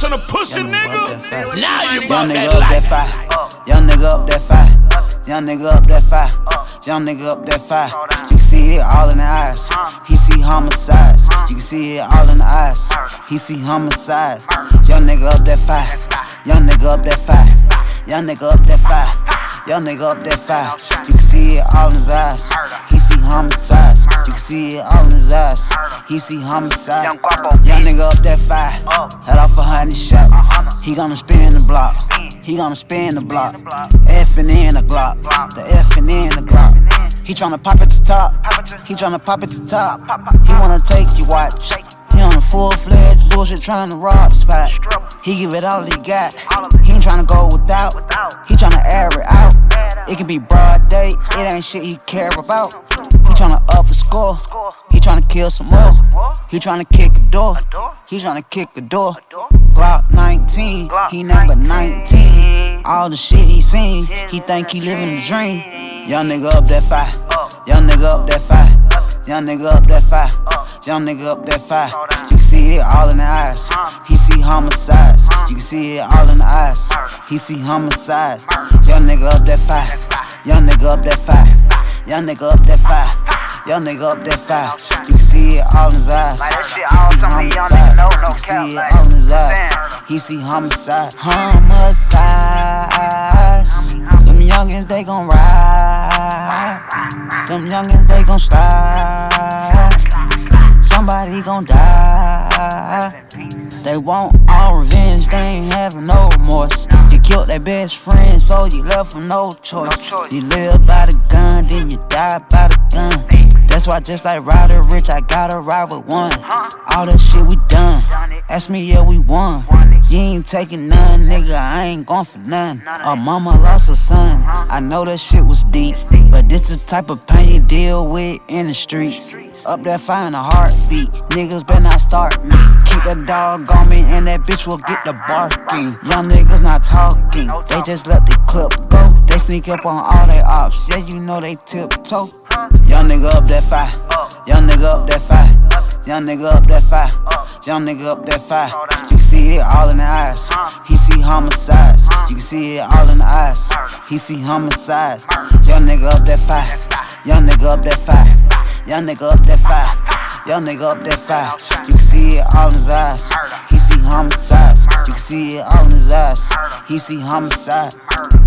tryna push a nigga. Now you Young about nigga that up that life. fire. Young nigga up that fire. Young nigga up that fire. Young nigga up that fire. You can see it all in the eyes. He see homicides. You can see it all in the eyes. He see homicides. Young nigga up that fire. Young nigga up that fire. Young nigga up that fire. Young nigga up that fire. You can see it all in his eyes. He see homicides. You can see it all in his eyes. He see homicide. Young nigga up that fire. Head off 100 shots. He gonna spin the block. He gonna spin the block. Effing in the Glock. The effing in the Glock. He tryna pop at the top. He tryna pop at the top. He wanna take your watch. He on a full-fledged bullshit tryna rob the spot. He give it all he got. He ain't tryna go without. He tryna air it out. It can be broad day. It ain't shit he care about. He tryna up the score. He tryna kill some more. He tryna kick a door. He tryna kick a door. Glock 19. He number 19. All the shit he seen. He think he living the dream. Young nigga up that fire. Young nigga up that fire. Young nigga up that fire. Young nigga up that fire. You can see it all in the eyes. He see homicides. You can see it all in the eyes. He see homicides. Young nigga up that fire. Young nigga up that fire. Young nigga up that fire. Young nigga up that fire. You can see it all in his eyes. He see homicide. You can see it all in his eyes. He see homicide. Homicides. Them youngins, they gon' ride. Them youngins, they gon' slide. Somebody gon' die. They want all revenge, they ain't having no remorse. You killed their best friend, so you left with no choice. You live by the gun, then you die by the gun. That's why just like Ryder Rich, I gotta ride with one. All that shit we done. Ask me, yeah, we won. You ain't taking none, nigga, I ain't going for none. Our mama lost her son, I know that shit was deep. But this the type of pain you deal with in the streets. Up there fire in a heartbeat, niggas better not start me. Keep that dog on me and that bitch will get the barking. Young niggas not talking, they just let the clip go. They sneak up on all their ops, yeah you know they tiptoe. Young nigga up that fire, young nigga up that fire. Young nigga up that fire, young nigga up that fire. You can see it all in the eyes. He see homicides. You can see it all in the eyes. He see homicides. Young nigga up that fire, young nigga up that fire. Young nigga up that fire, young nigga up that fire. You can see it all in his eyes. He see homicides. You can see it all in his eyes. He see homicide.